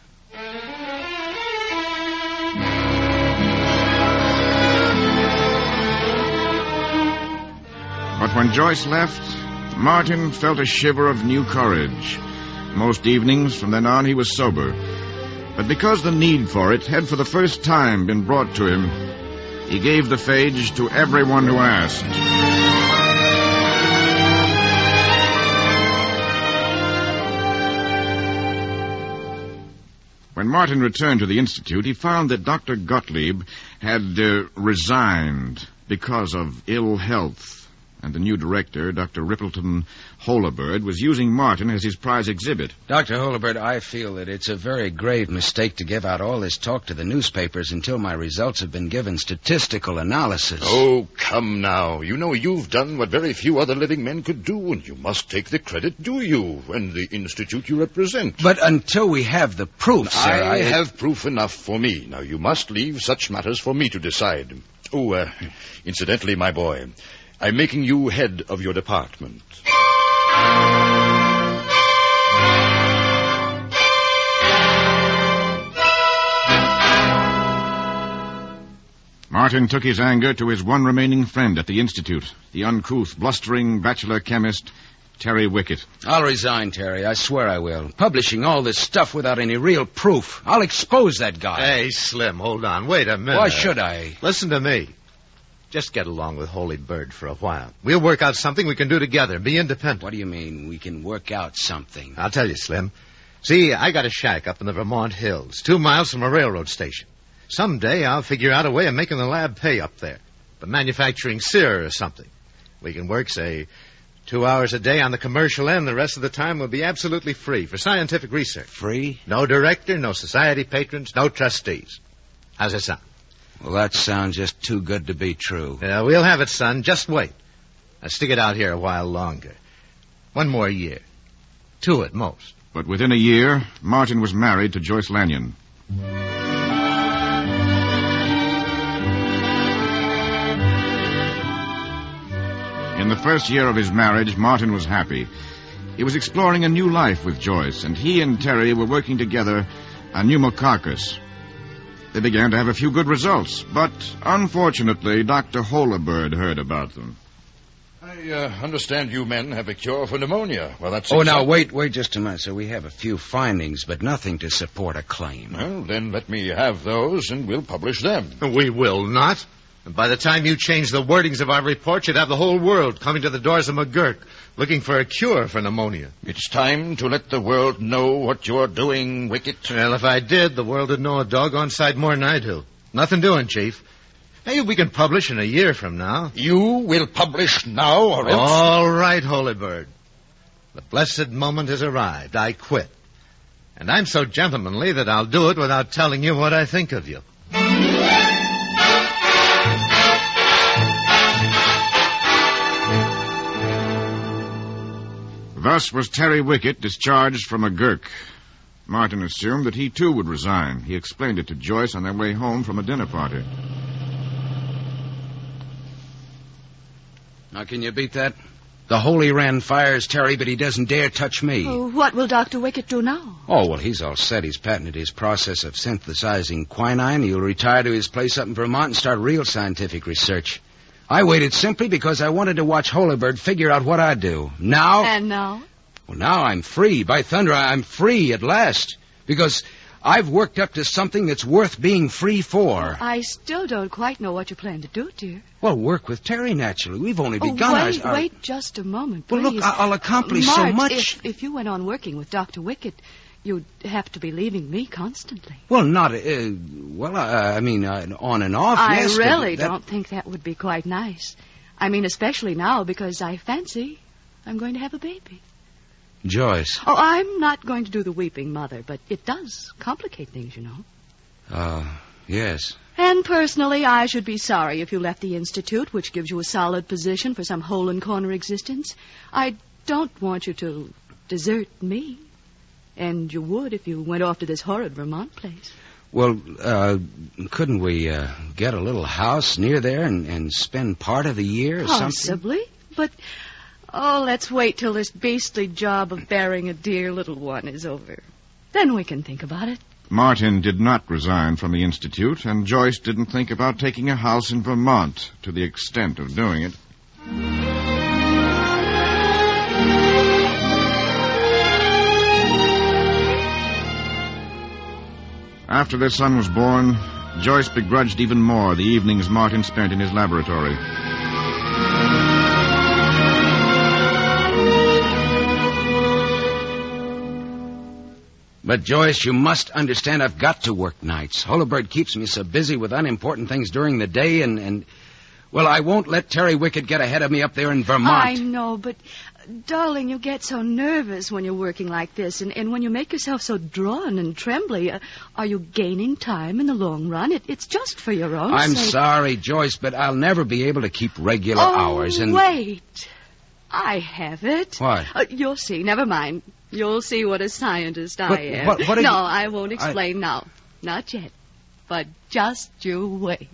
S2: But when Joyce left, Martin felt a shiver of new courage. Most evenings from then on he was sober. But because the need for it had for the first time been brought to him, he gave the phage to everyone who asked. When Martin returned to the Institute, he found that Dr. Gottlieb had resigned because of ill health. And the new director, Dr. Rippleton Holabird, was using Martin as his prize exhibit.
S6: Dr. Holabird, I feel that it's a very grave mistake to give out all this talk to the newspapers until my results have been given statistical analysis.
S15: Oh, come now. You know you've done what very few other living men could do, and you must take the credit due you and the institute you represent.
S6: But until we have the proof, sir,
S15: I have proof enough for me. Now, you must leave such matters for me to decide. Oh, incidentally, my boy, I'm making you head of your department.
S2: Martin took his anger to his one remaining friend at the Institute, the uncouth, blustering bachelor chemist, Terry Wickett.
S6: I'll resign, Terry. I swear I will. Publishing all this stuff without any real proof. I'll expose that guy.
S16: Hey, Slim, hold on. Wait a minute.
S6: Why should I?
S16: Listen to me. Just get along with Holy Bird for a while. We'll work out something we can do together. Be independent.
S6: What do you mean, we can work out something?
S16: I'll tell you, Slim. See, I got a shack up in the Vermont hills, 2 miles from a railroad station. Someday I'll figure out a way of making the lab pay up there. By manufacturing syrup or something. We can work, say, 2 hours a day on the commercial end. The rest of the time will be absolutely free for scientific research.
S6: Free?
S16: No director, no society patrons, no trustees. How's it sound?
S6: Well, that sounds just too good to be true.
S16: Yeah, we'll have it, son. Just wait. I'll stick it out here a while longer. 1 more year. 2 at most.
S2: But within a year, Martin was married to Joyce Lanyon. In the first year of his marriage, Martin was happy. He was exploring a new life with Joyce, and he and Terry were working together on pneumococcus. They began to have a few good results, but unfortunately, Dr. Holabird heard about them.
S15: I understand you men have a cure for pneumonia. Well, that's...
S6: now, wait just a minute. So we have a few findings, but nothing to support a claim.
S15: Well, then let me have those, and we'll publish them.
S16: We will not. And by the time you change the wordings of our report, you'd have the whole world coming to the doors of McGurk, looking for a cure for pneumonia.
S15: It's time to let the world know what you're doing, Wickett.
S16: Well, if I did, the world would know a doggone sight more than I do. Nothing doing, Chief. Hey, we can publish in a year from now.
S15: You will publish now, or else...
S16: All right, Holy Bird. The blessed moment has arrived. I quit. And I'm so gentlemanly that I'll do it without telling you what I think of you.
S2: Thus was Terry Wickett discharged from McGurk. Martin assumed that he, too, would resign. He explained it to Joyce on their way home from a dinner party.
S6: Now, can you beat that? The Holy Wren fires Terry, but he doesn't dare touch me.
S12: Oh, what will Dr. Wickett do now?
S6: Oh, well, he's all set. He's patented his process of synthesizing quinine. He'll retire to his place up in Vermont and start real scientific research. I waited simply because I wanted to watch Holabird figure out what I'd do. Now...
S12: And now?
S6: Well, now I'm free. By thunder, I'm free at last. Because I've worked up to something that's worth being free for.
S12: I still don't quite know what you plan to do, dear.
S6: Well, work with Terry, naturally. We've only begun.
S12: Wait just a moment, please.
S6: Well, look, I'll accomplish
S12: Marge,
S6: so much.
S12: If you went on working with Dr. Wickett, you'd have to be leaving me constantly.
S6: Well, not... on and off, yes.
S12: I really don't think that would be quite nice. I mean, especially now, because I fancy I'm going to have a baby.
S6: Joyce.
S12: Oh, I'm not going to do the weeping mother, but it does complicate things, you know.
S6: Yes.
S12: And personally, I should be sorry if you left the Institute, which gives you a solid position for some hole-in-corner existence. I don't want you to desert me. And you would if you went off to this horrid Vermont place.
S6: Well, couldn't we get a little house near there and spend part of the year or something?
S12: Possibly, but... Oh, let's wait till this beastly job of bearing a dear little one is over. Then we can think about it.
S2: Martin did not resign from the Institute, and Joyce didn't think about taking a house in Vermont to the extent of doing it. After their son was born, Joyce begrudged even more the evenings Martin spent in his laboratory.
S6: But, Joyce, you must understand I've got to work nights. Holabird keeps me so busy with unimportant things during the day, and well, I won't let Terry Wickett get ahead of me up there in Vermont.
S12: I know, but, darling, you get so nervous when you're working like this, and when you make yourself so drawn and trembly, are you gaining time in the long run? It's just for your own
S6: I'm
S12: sake.
S6: sorry, Joyce, but I'll never be able to keep regular hours. And
S12: wait. I have it.
S6: What?
S12: You'll see. Never mind. You'll see what a scientist I am.
S6: What are
S12: no,
S6: you...
S12: I won't explain now. Not yet. But just you wait.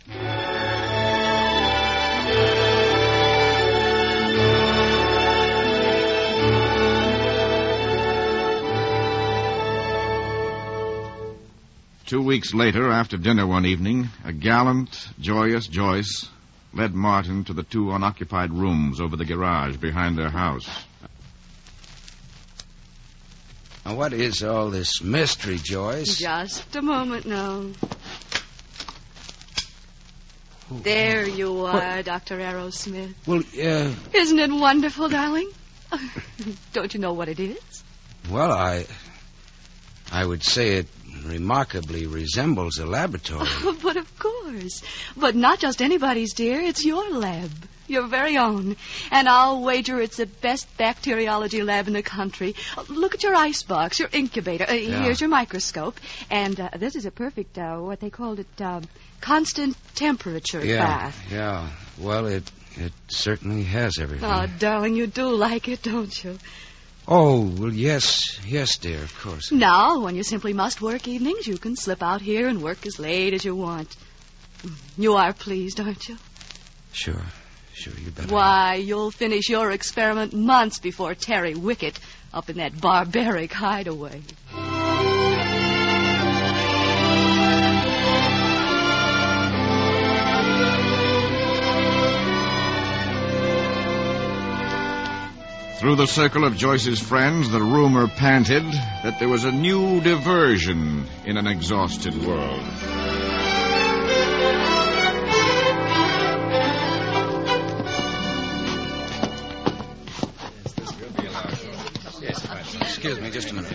S2: Two weeks later, after dinner one evening, a gallant, joyous Joyce led Martin to the 2 unoccupied rooms over the garage behind their house.
S6: Now, what is all this mystery, Joyce?
S12: Just a moment now. There you are, Dr. Arrowsmith.
S6: Well,
S12: Isn't it wonderful, darling? Don't you know what it is?
S6: Well, I would say it remarkably resembles a laboratory.
S12: Oh, but of course. But not just anybody's, dear. It's your lab. Your very own. And I'll wager it's the best bacteriology lab in the country. Look at your icebox, your incubator. Here's your microscope. And this is a perfect, what they called it, constant temperature bath.
S6: Yeah. Well, it certainly has everything.
S12: Oh, darling, you do like it, don't you?
S6: Oh, well, yes, dear, of course.
S12: Now, when you simply must work evenings, you can slip out here and work as late as you want. You are pleased, aren't you?
S6: Sure, you better.
S12: Why, you'll finish your experiment months before Terry Wickett up in that barbaric hideaway.
S2: Through the circle of Joyce's friends, the rumor panted that there was a new diversion in an exhausted world.
S6: Excuse me, just a minute.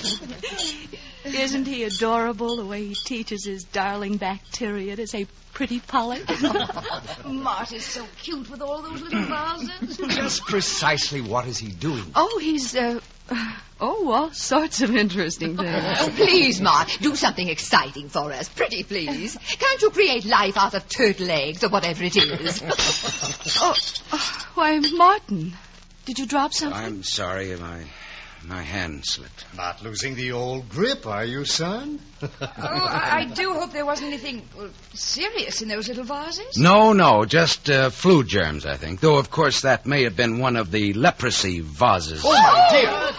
S12: Isn't he adorable, the way he teaches his darling bacteria to say pretty Polly?
S7: Mart is so cute with all those little vases.
S9: Just precisely what is he doing?
S12: Oh, he's, all sorts of interesting things.
S3: Oh, please, Mart, do something exciting for us. Pretty, please. Can't you create life out of turtle eggs or whatever it is?
S12: Why, Martin, did you drop something?
S6: I'm sorry, my hand slipped.
S16: Not losing the old grip, are you, son?
S7: I do hope there wasn't anything serious in those little vases.
S6: No, just flu germs, I think. Though, of course, that may have been one of the leprosy vases.
S16: Oh, my dear.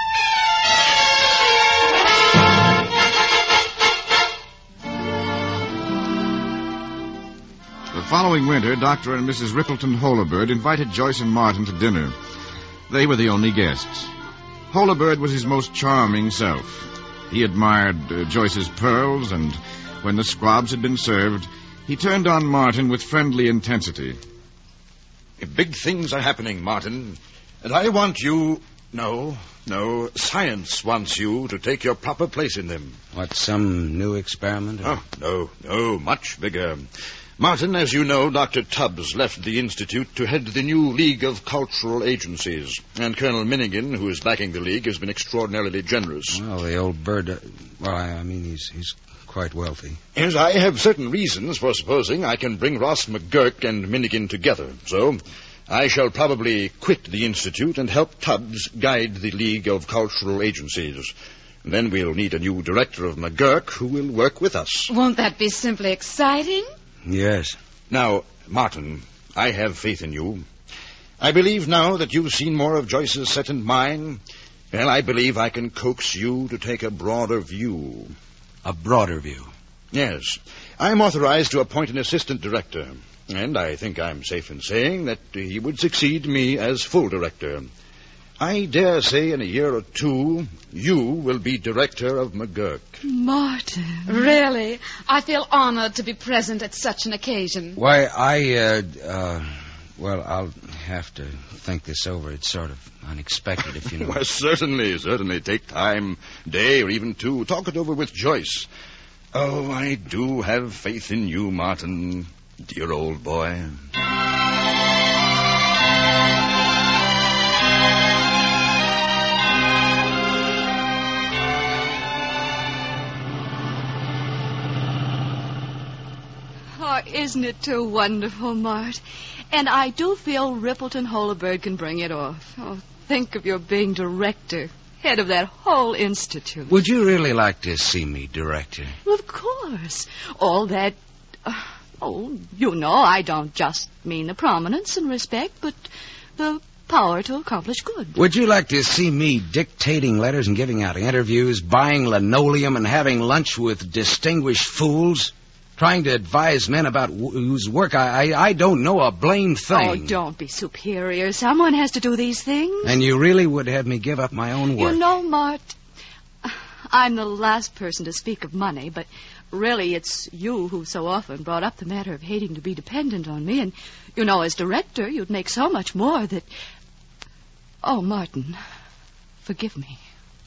S2: The following winter, Dr. and Mrs. Rippleton Holabird invited Joyce and Martin to dinner. They were the only guests. Holabird was his most charming self. He admired Joyce's pearls, and when the squabs had been served, he turned on Martin with friendly intensity.
S15: Big things are happening, Martin, and I want you... No, science wants you to take your proper place in them.
S6: What, some new experiment?
S15: Oh, no, much bigger. Martin, as you know, Dr. Tubbs left the Institute to head the new League of Cultural Agencies. And Colonel Minnigan, who is backing the League, has been extraordinarily generous.
S6: Well, the old bird... he's quite wealthy.
S15: Yes, I have certain reasons for supposing I can bring Ross McGurk and Minnigan together. So, I shall probably quit the Institute and help Tubbs guide the League of Cultural Agencies. And then we'll need a new director of McGurk who will work with us.
S7: Won't that be simply exciting?
S6: Yes.
S15: Now, Martin, I have faith in you. I believe now that you've seen more of Joyce's set and mine. Well, I believe I can coax you to take a broader view.
S6: A broader view?
S15: Yes. I'm authorized to appoint an assistant director. And I think I'm safe in saying that he would succeed me as full director. I dare say in a year or two, you will be director of McGurk.
S12: Martin.
S7: Really? I feel honored to be present at such an occasion.
S6: Why, I'll have to think this over. It's sort of unexpected, if you know.
S15: Well, certainly. Take time, day or even two. Talk it over with Joyce. Oh, I do have faith in you, Martin. Dear old boy.
S12: Oh, isn't it too wonderful, Mart? And I do feel Rippleton Holabird can bring it off. Oh, think of your being director, head of that whole institute.
S6: Would you really like to see me director?
S12: Well, of course. All that... I don't just mean the prominence and respect, but the power to accomplish good.
S6: Would you like to see me dictating letters and giving out interviews, buying linoleum and having lunch with distinguished fools? Trying to advise men about whose work I don't know a blamed thing.
S12: Oh, don't be superior. Someone has to do these things.
S6: And you really would have me give up my own work?
S12: You know, Mart, I'm the last person to speak of money, but really it's you who so often brought up the matter of hating to be dependent on me. And, you know, as director, you'd make so much more that... Oh, Martin, forgive me.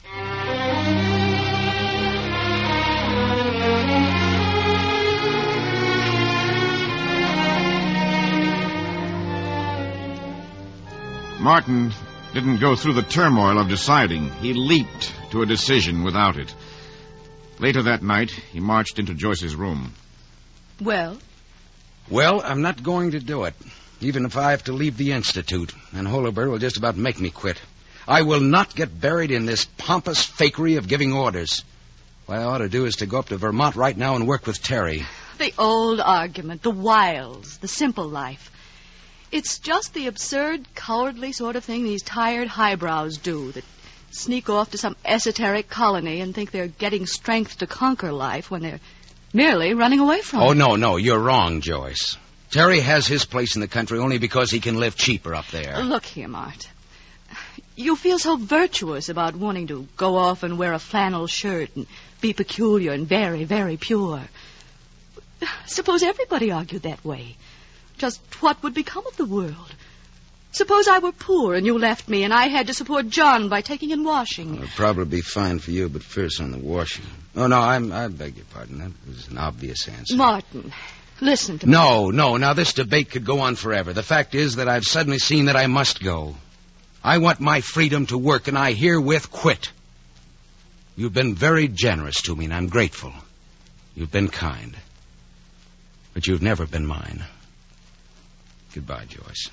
S2: Martin didn't go through the turmoil of deciding. He leaped to a decision without it. Later that night, he marched into Joyce's room.
S12: Well?
S6: Well, I'm not going to do it, even if I have to leave the Institute, and Holabird will just about make me quit. I will not get buried in this pompous fakery of giving orders. What I ought to do is to go up to Vermont right now and work with Terry.
S12: The old argument, the wiles, the simple life. It's just the absurd, cowardly sort of thing these tired highbrows do, that sneak off to some esoteric colony and think they're getting strength to conquer life when they're merely running away from it.
S6: Oh, no, you're wrong, Joyce. Terry has his place in the country only because he can live cheaper up there.
S12: Look here, Mart. You feel so virtuous about wanting to go off and wear a flannel shirt and be peculiar and very, very pure. Suppose everybody argued that way. Just what would become of the world? Suppose I were poor and you left me and I had to support John by taking in washing.
S6: It'd probably be fine for you, but first on the washing. Oh, no, I beg your pardon. That was an obvious answer.
S12: Martin, listen to me.
S6: No. Now this debate could go on forever. The fact is that I've suddenly seen that I must go. I want my freedom to work, and I herewith quit. You've been very generous to me, and I'm grateful. You've been kind. But you've never been mine. Goodbye, Joyce.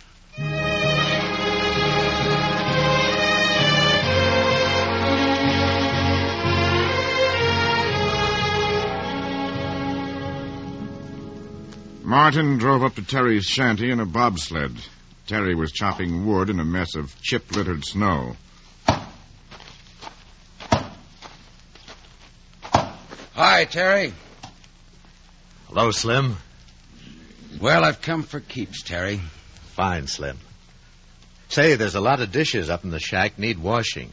S2: Martin drove up to Terry's shanty in a bobsled. Terry was chopping wood in a mess of chip-littered snow.
S6: Hi, Terry.
S16: Hello, Slim.
S6: Well, I've come for keeps, Terry.
S16: Fine, Slim. Say, there's a lot of dishes up in the shack need washing.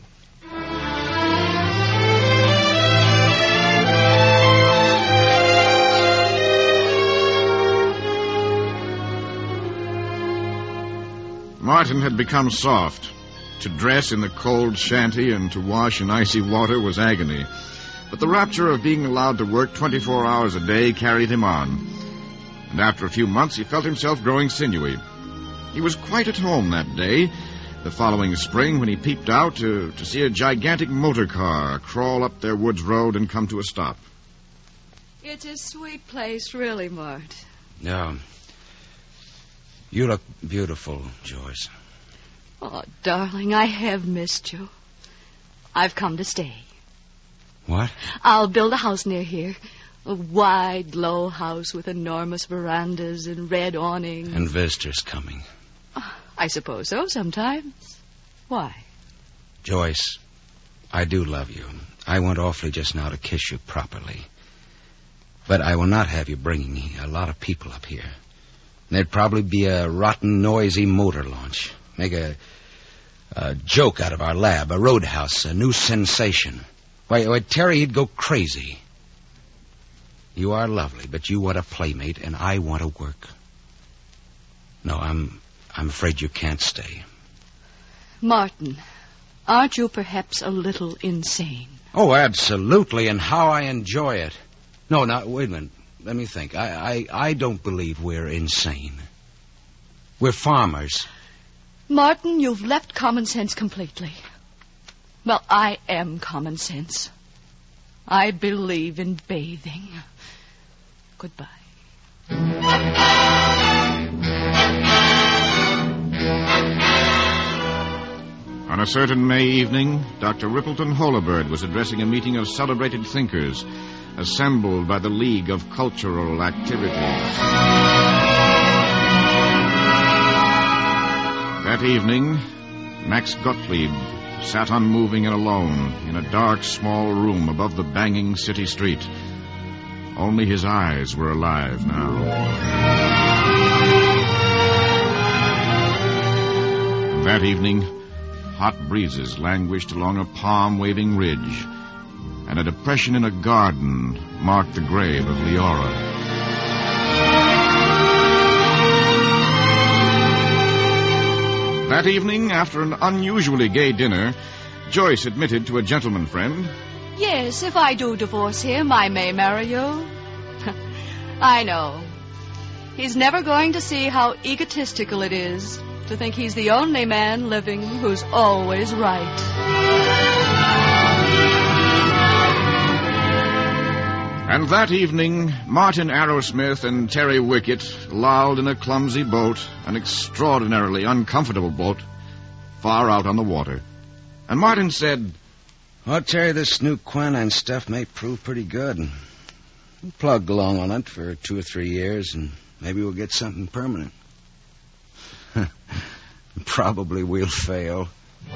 S2: Martin had become soft. To dress in the cold shanty and to wash in icy water was agony. But the rapture of being allowed to work 24 hours a day carried him on. And after a few months, he felt himself growing sinewy. He was quite at home that day, the following spring, when he peeped out to see a gigantic motor car crawl up their woods road and come to a stop.
S12: It's a sweet place, really, Mart.
S6: No. You look beautiful, Joyce.
S12: Oh, darling, I have missed you. I've come to stay.
S6: What?
S12: I'll build a house near here. A wide, low house with enormous verandas and red awnings.
S6: And visitors coming.
S12: I suppose so, sometimes. Why?
S6: Joyce, I do love you. I want awfully just now to kiss you properly. But I will not have you bringing a lot of people up here. There'd probably be a rotten, noisy motor launch. Make a joke out of our lab, a roadhouse, a new sensation. Why, Terry, he'd go crazy. You are lovely, but you want a playmate, and I want to work. No, I'm afraid you can't stay.
S12: Martin, aren't you perhaps a little insane?
S6: Oh, absolutely, and how I enjoy it. No, now, wait a minute. Let me think. I don't believe we're insane. We're farmers.
S12: Martin, you've left common sense completely. Well, I am common sense. I believe in bathing. Goodbye.
S2: On a certain May evening, Dr. Rippleton Holabird was addressing a meeting of celebrated thinkers assembled by the League of Cultural Activities. That evening, Max Gottlieb sat unmoving and alone in a dark, small room above the banging city street. Only his eyes were alive now. That evening, hot breezes languished along a palm-waving ridge. and a depression in a garden marked the grave of Leora. That evening, after an unusually gay dinner, Joyce admitted to a gentleman friend,
S12: Yes, if I do divorce him, I may marry you. I know. He's never going to see how egotistical it is to think he's the only man living who's always right.
S2: And that evening, Martin Arrowsmith and Terry Wickett lolled in a clumsy boat, an extraordinarily uncomfortable boat, far out on the water. And Martin said,
S6: Well, Terry, this new quinine stuff may prove pretty good. We'll plug along on it for 2 or 3 years, and maybe we'll get something permanent. Probably we'll fail.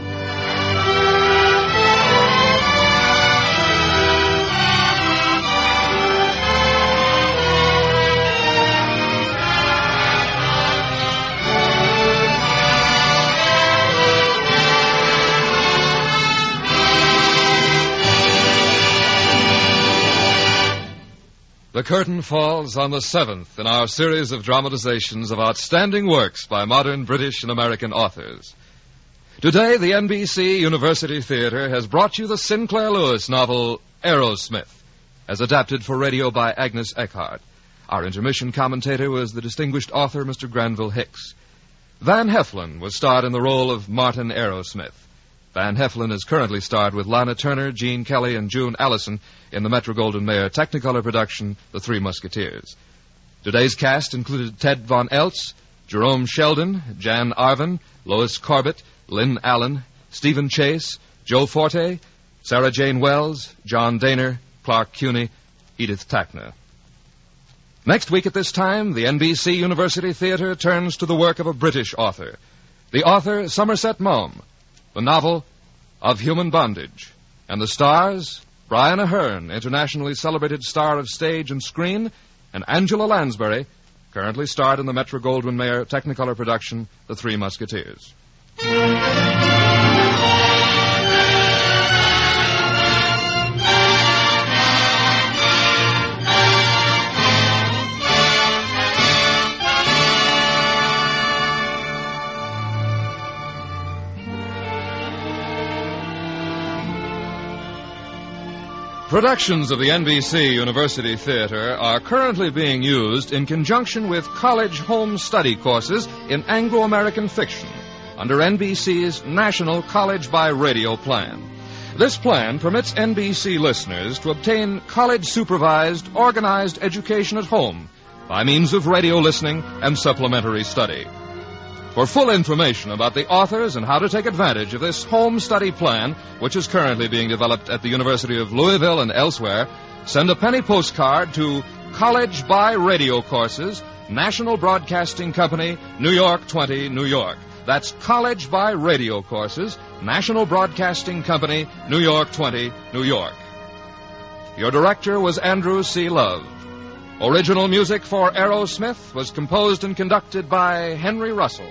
S1: The curtain falls on the 7th in our series of dramatizations of outstanding works by modern British and American authors. Today, the NBC University Theater has brought you the Sinclair Lewis novel Arrowsmith, as adapted for radio by Agnes Eckhart. Our intermission commentator was the distinguished author, Mr. Granville Hicks. Van Heflin was starred in the role of Martin Arrowsmith. Van Heflin is currently starred with Lana Turner, Gene Kelly, and June Allison in the Metro-Goldwyn-Mayer Technicolor production, The Three Musketeers. Today's cast included Ted Von Eltz, Jerome Sheldon, Jan Arvin, Lois Corbett, Lynn Allen, Stephen Chase, Joe Forte, Sarah Jane Wells, John Daner, Clark Cuney, Edith Tackner. Next week at this time, the NBC University Theater turns to the work of a British author. The author, Somerset Maugham. The novel, Of Human Bondage. And the stars, Brian Aherne, internationally celebrated star of stage and screen, and Angela Lansbury, currently starred in the Metro-Goldwyn-Mayer Technicolor production, The Three Musketeers. Productions of the NBC University Theater are currently being used in conjunction with college home study courses in Anglo-American fiction under NBC's National College by Radio plan. This plan permits NBC listeners to obtain college-supervised, organized education at home by means of radio listening and supplementary study. For full information about the authors and how to take advantage of this home study plan, which is currently being developed at the University of Louisville and elsewhere, send a penny postcard to College by Radio Courses, National Broadcasting Company, New York 20, New York. That's College by Radio Courses, National Broadcasting Company, New York 20, New York. Your director was Andrew C. Love. Original music for Arrowsmith was composed and conducted by Henry Russell.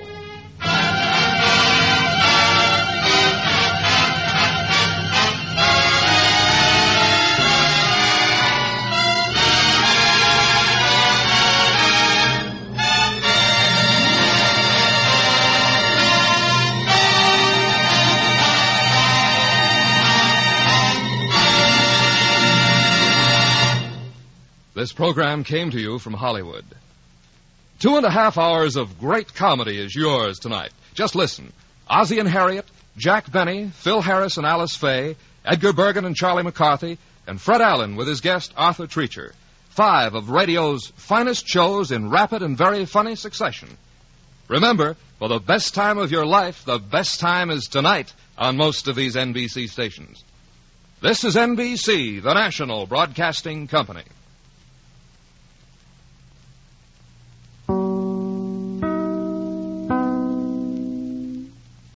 S1: This program came to you from Hollywood. 2.5 hours of great comedy is yours tonight. Just listen. Ozzie and Harriet, Jack Benny, Phil Harris and Alice Faye, Edgar Bergen and Charlie McCarthy, and Fred Allen with his guest Arthur Treacher. 5 of radio's finest shows in rapid and very funny succession. Remember, for the best time of your life, the best time is tonight on most of these NBC stations. This is NBC, the National Broadcasting Company.